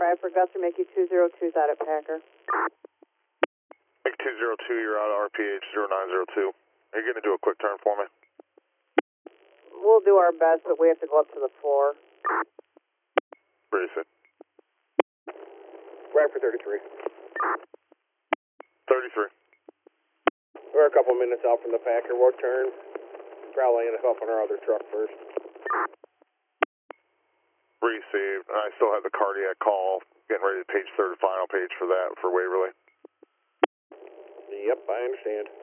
Bradford, Gus will make you 202's out at Packer. Make 202, you're out of RPH 0902. Are you going to do a quick turn for me? We'll do our best, but we have to go up to the floor. Where is it? Bradford 33. 33. We're a couple minutes out from the Packer. We'll turn. Probably end up on our other truck first. Received. I still have the cardiac call. Getting ready to page third final page for that for Waverly. Yep, I understand.